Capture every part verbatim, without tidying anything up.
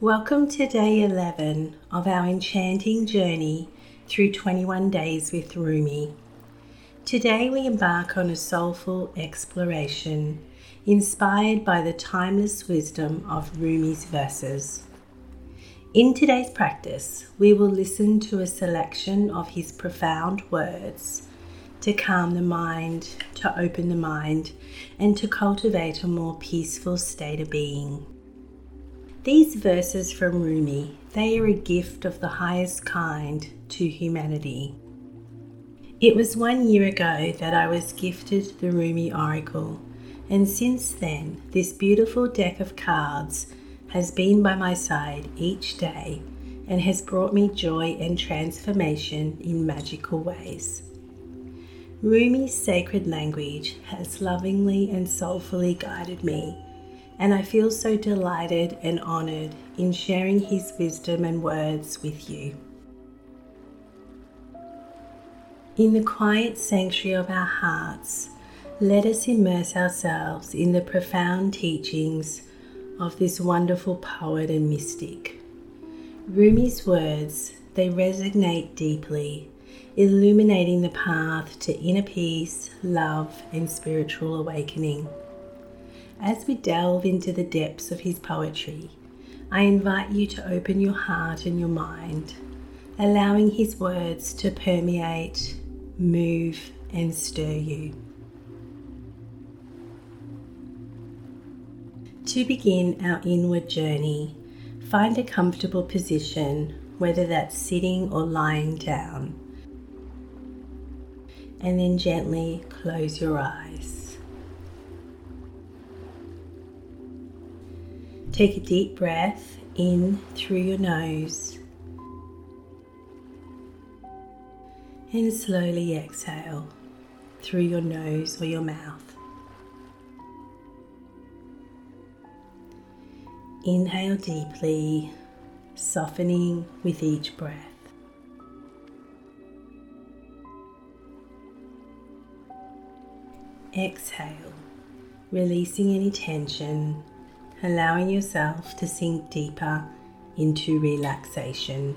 Welcome to day eleven of our enchanting journey through twenty-one days with Rumi. Today we embark on a soulful exploration inspired by the timeless wisdom of Rumi's verses. In today's practice, we will listen to a selection of his profound words to calm the mind, to open the mind, and to cultivate a more peaceful state of being. These verses from Rumi, they are a gift of the highest kind to humanity. It was one year ago that I was gifted the Rumi Oracle, and since then, this beautiful deck of cards has been by my side each day and has brought me joy and transformation in magical ways. Rumi's sacred language has lovingly and soulfully guided me, and I feel so delighted and honoured in sharing his wisdom and words with you. In the quiet sanctuary of our hearts, let us immerse ourselves in the profound teachings of this wonderful poet and mystic. Rumi's words, they resonate deeply, illuminating the path to inner peace, love, and spiritual awakening. As we delve into the depths of his poetry, I invite you to open your heart and your mind, allowing his words to permeate, move, and stir you. To begin our inward journey, find a comfortable position, whether that's sitting or lying down, and then gently close your eyes. Take a deep breath in through your nose and slowly exhale through your nose or your mouth. Inhale deeply, softening with each breath. Exhale, releasing any tension, allowing yourself to sink deeper into relaxation.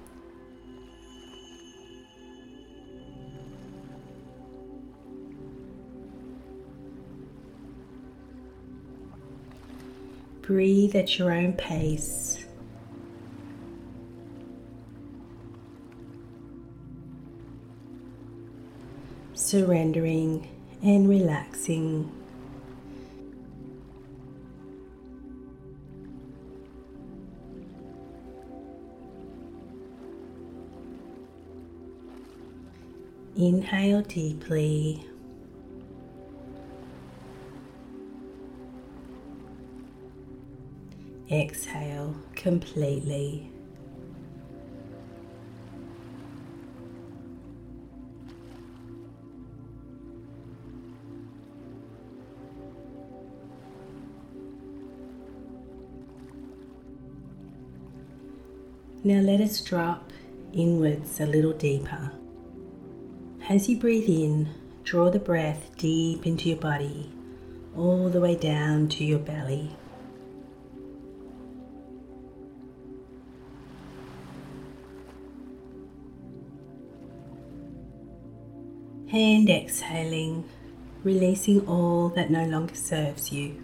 Breathe at your own pace. Surrendering and relaxing. Inhale deeply. Exhale completely. Now let us drop inwards a little deeper. As you breathe in, draw the breath deep into your body, all the way down to your belly. And exhaling, releasing all that no longer serves you.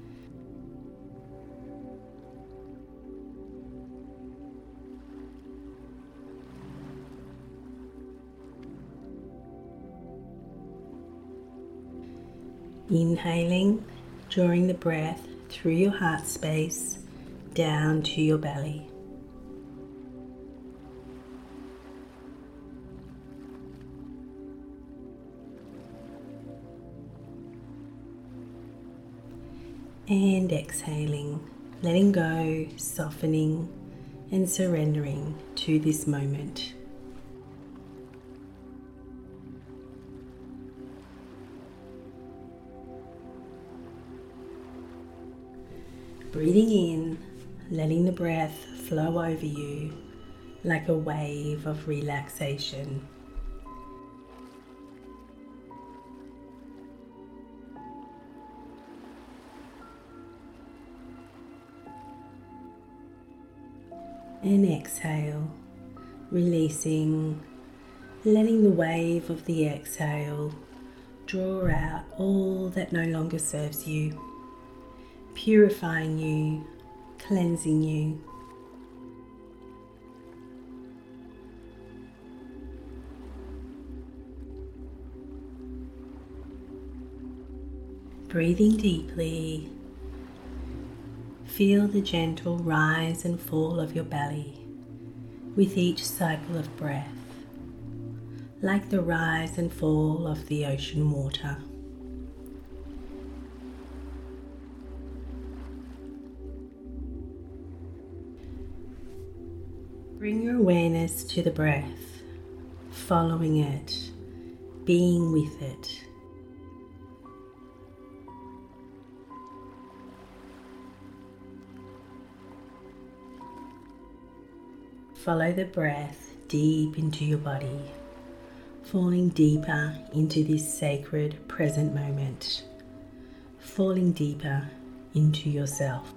Inhaling, drawing the breath through your heart space down to your belly. And exhaling, letting go, softening and surrendering to this moment. Breathing in, letting the breath flow over you like a wave of relaxation. and exhale, releasing, letting the wave of the exhale draw out all that no longer serves you, purifying you, cleansing you. Breathing deeply, feel the gentle rise and fall of your belly with each cycle of breath, like the rise and fall of the ocean water. Bring your awareness to the breath, following it, being with it. Follow the breath deep into your body, falling deeper into this sacred present moment, falling deeper into yourself.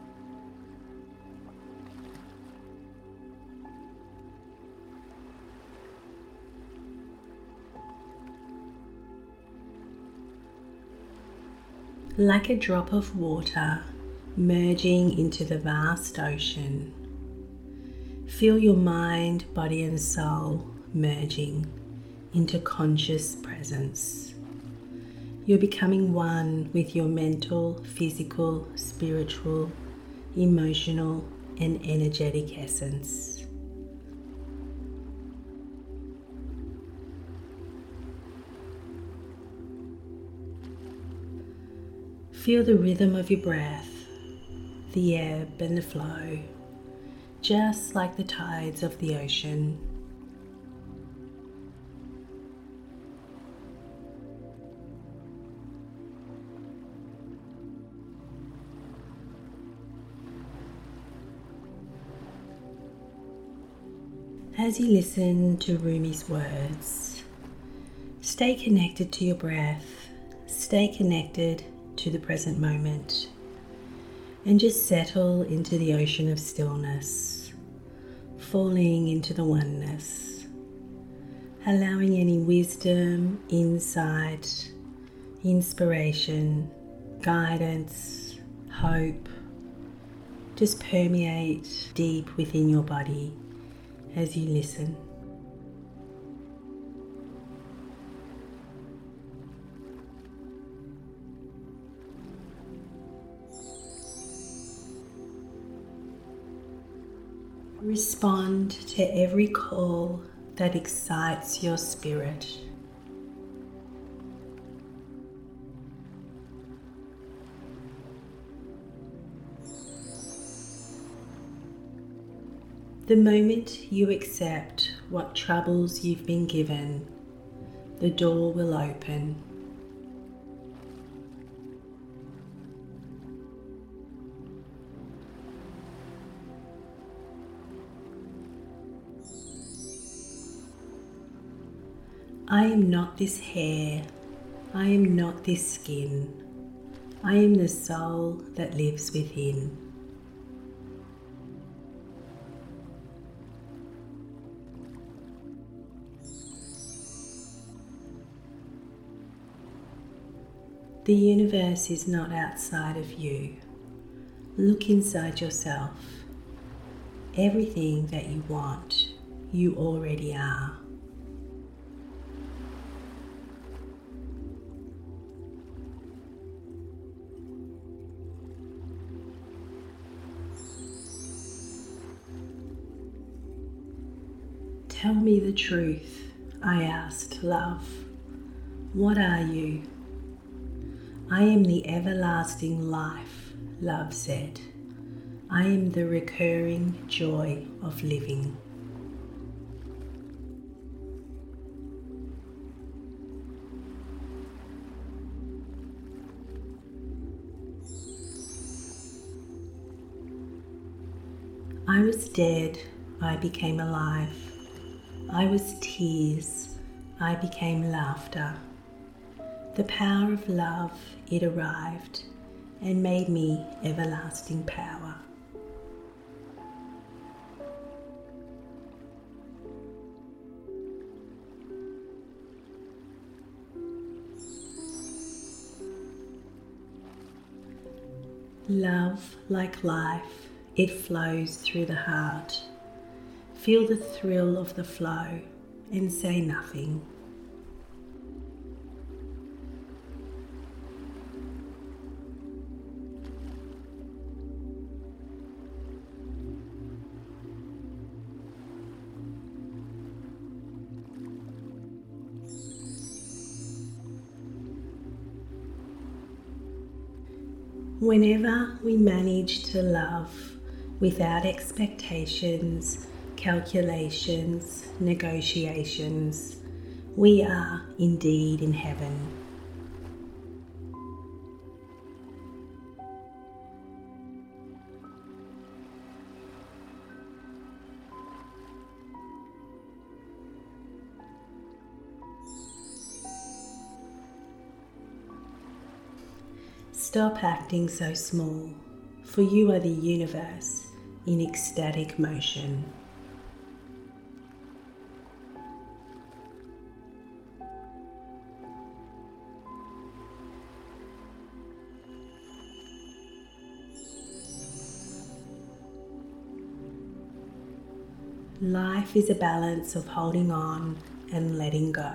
Like a drop of water merging into the vast ocean, feel your mind, body and soul merging into conscious presence. You're becoming one with your mental, physical, spiritual, emotional and energetic essence. Feel the rhythm of your breath, the ebb and the flow, just like the tides of the ocean. As you listen to Rumi's words, stay connected to your breath, stay connected to the present moment, and just settle into the ocean of stillness, falling into the oneness, allowing any wisdom, insight, inspiration, guidance, hope, just permeate deep within your body as you listen. Respond to every call that excites your spirit. The moment you accept what troubles you've been given, the door will open. I am not this hair, I am not this skin, I am the soul that lives within. The universe is not outside of you. Look inside yourself. Everything that you want, you already are. Tell me the truth, I asked love. What are you? I am the everlasting life, love said. I am the recurring joy of living. I was dead, I became alive. I was tears, I became laughter. The power of love, it arrived and made me everlasting power. Love, like life, it flows through the heart. Feel the thrill of the flow and say nothing. Whenever we manage to love without expectations, calculations, negotiations, we are indeed in heaven. Stop acting so small, for you are the universe in ecstatic motion. Life is a balance of holding on and letting go.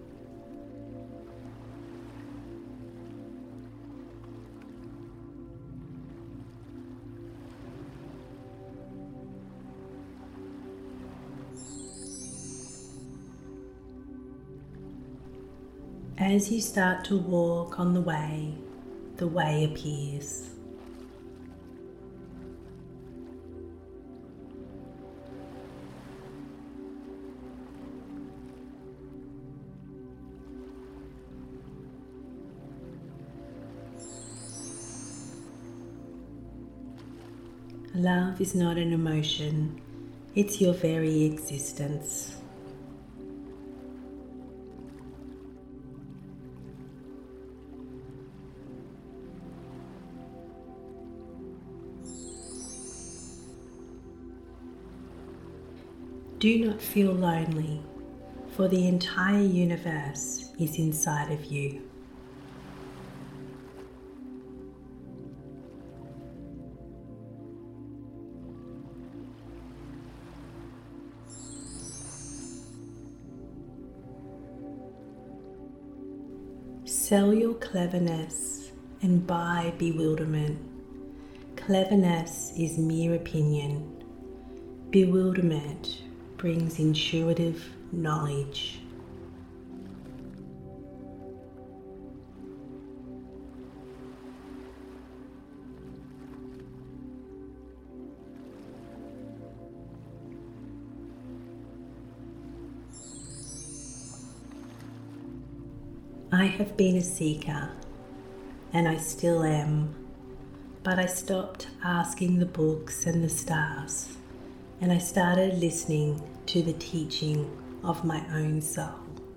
As you start to walk on the way, the way appears. Love is not an emotion, it's your very existence. Do not feel lonely, for the entire universe is inside of you. Sell your cleverness and buy bewilderment. Cleverness is mere opinion. Bewilderment brings intuitive knowledge. I have been a seeker, and I still am, but I stopped asking the books and the stars, and I started listening to the teaching of my own soul.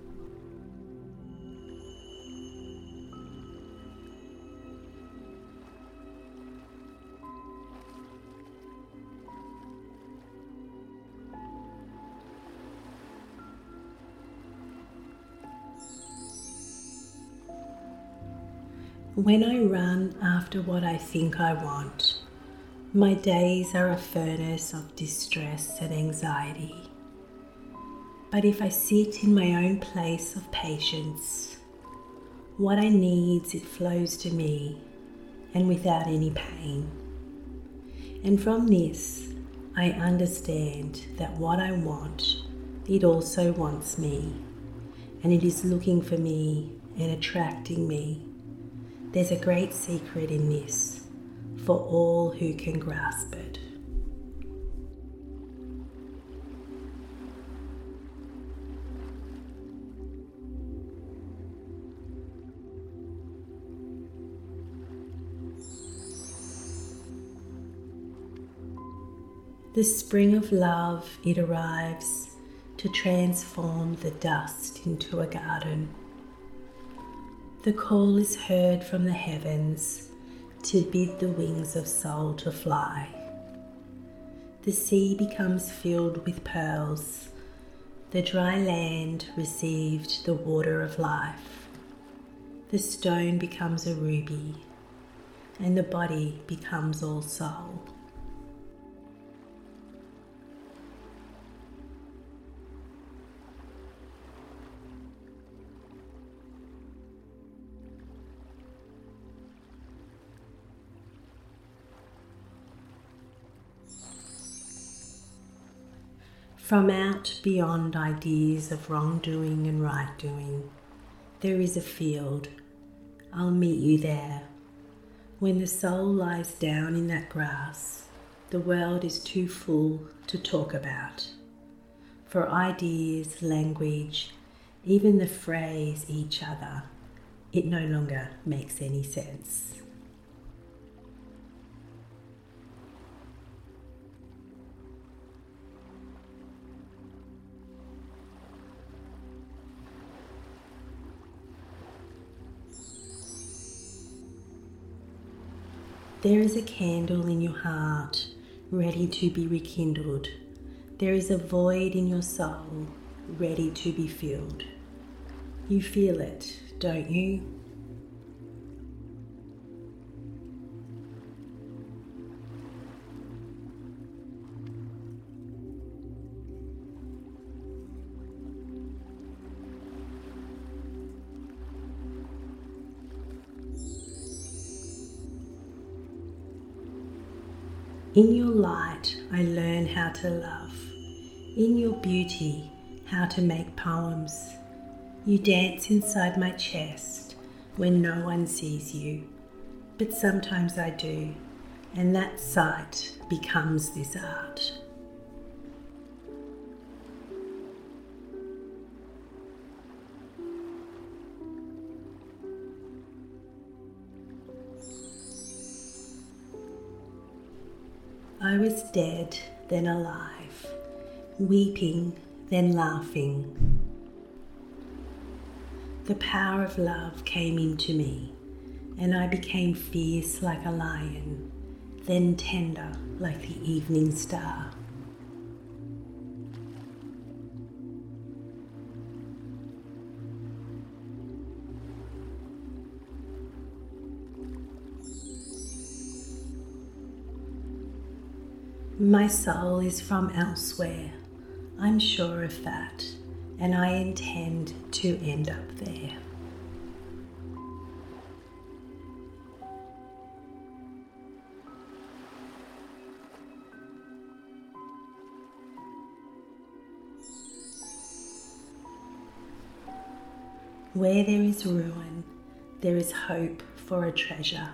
When I run after what I think I want, my days are a furnace of distress and anxiety. But if I sit in my own place of patience, what I need, it flows to me and without any pain. And from this, I understand that what I want, it also wants me, and it is looking for me and attracting me. There's a great secret in this for all who can grasp it. The spring of love, it arrives to transform the dust into a garden. The call is heard from the heavens to bid the wings of soul to fly. The sea becomes filled with pearls. The dry land received the water of life. The stone becomes a ruby, and the body becomes all soul. From out beyond ideas of wrongdoing and right doing, there is a field. I'll meet you there. When the soul lies down in that grass, the world is too full to talk about. For ideas, language, even the phrase each other, it no longer makes any sense. There is a candle in your heart ready to be rekindled. There is a void in your soul ready to be filled. You feel it, don't you? In your light, I learn how to love. In your beauty, how to make poems. You dance inside my chest when no one sees you, but sometimes I do, and that sight becomes this art. I was dead, then alive, weeping, then laughing. The power of love came into me, and I became fierce like a lion, then tender like the evening star. My soul is from elsewhere, I'm sure of that, and I intend to end up there. Where there is ruin, there is hope for a treasure.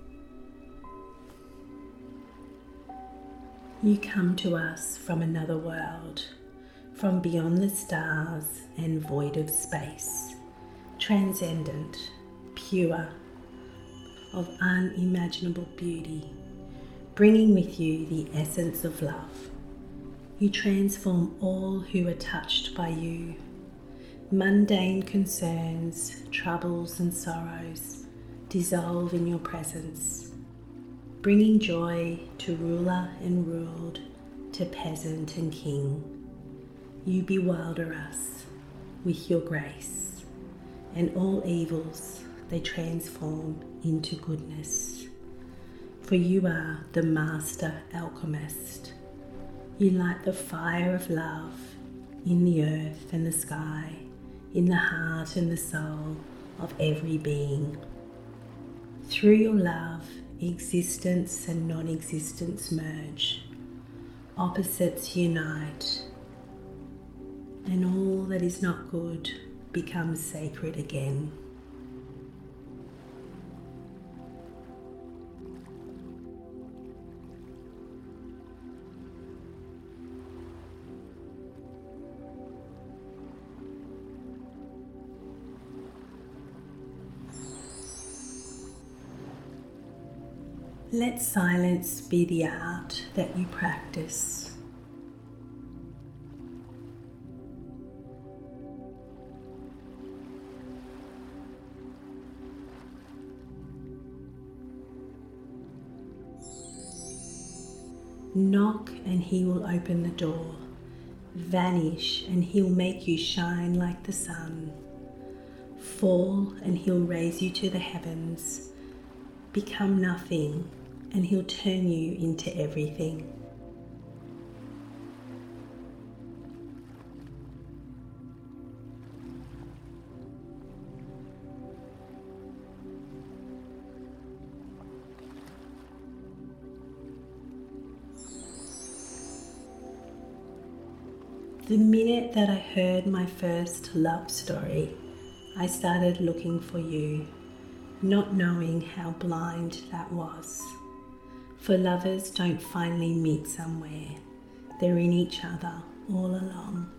You come to us from another world, from beyond the stars and void of space, transcendent, pure, of unimaginable beauty, bringing with you the essence of love. You transform all who are touched by you. Mundane concerns, troubles and sorrows dissolve in your presence, bringing joy to ruler and ruled, to peasant and king. You bewilder us with your grace, and all evils they transform into goodness. For you are the master alchemist. You light the fire of love in the earth and the sky, in the heart and the soul of every being. Through your love, existence and non-existence merge, opposites unite, and all that is not good becomes sacred again. Let silence be the art that you practice. Knock and he will open the door. Vanish and he'll make you shine like the sun. Fall and he'll raise you to the heavens. become nothing, and He'll turn you into everything. The minute that I heard my first love story, I started looking for you, not knowing how blind that was. For lovers don't finally meet somewhere, they're in each other all along.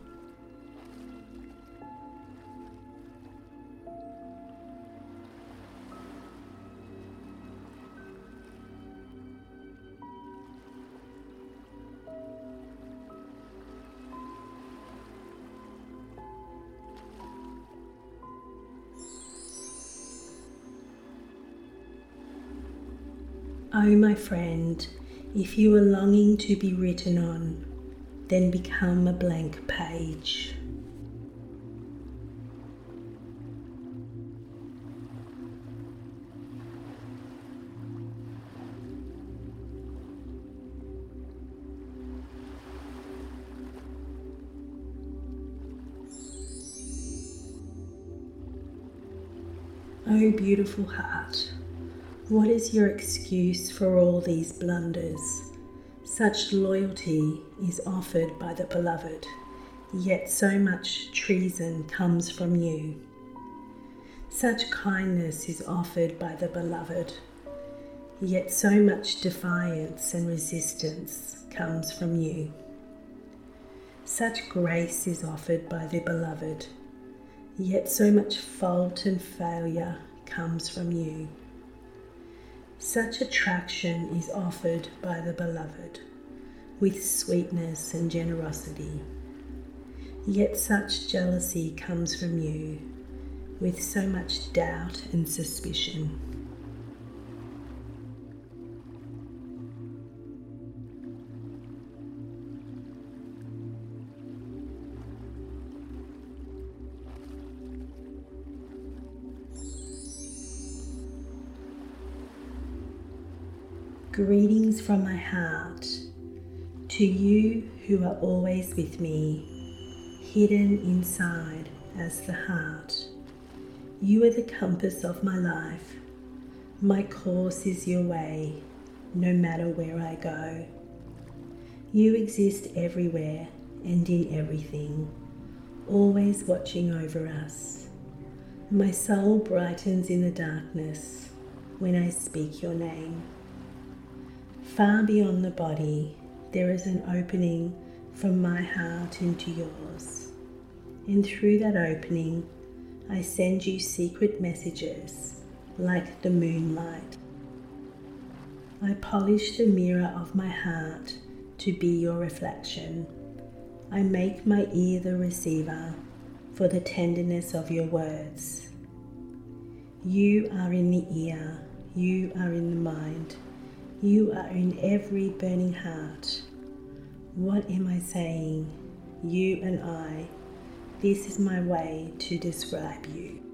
Oh, my friend, if you are longing to be written on, then become a blank page. Oh, beautiful heart. What is your excuse for all these blunders? Such loyalty is offered by the beloved, yet so much treason comes from you. Such kindness is offered by the beloved, yet so much defiance and resistance comes from you. Such grace is offered by the beloved, yet so much fault and failure comes from you. Such attraction is offered by the beloved, with sweetness and generosity. Yet such jealousy comes from you, with so much doubt and suspicion. Greetings from my heart to you who are always with me, hidden inside as the heart. You are the compass of my life. My course is your way, no matter where I go. You exist everywhere and in everything, always watching over us. My soul brightens in the darkness when I speak your name. Far beyond the body, there is an opening from my heart into yours. And through that opening, I send you secret messages like the moonlight. I polish the mirror of my heart to be your reflection. I make my ear the receiver for the tenderness of your words. You are in the ear, you are in the mind. You are in every burning heart. What am I saying? You and I. This is my way to describe you.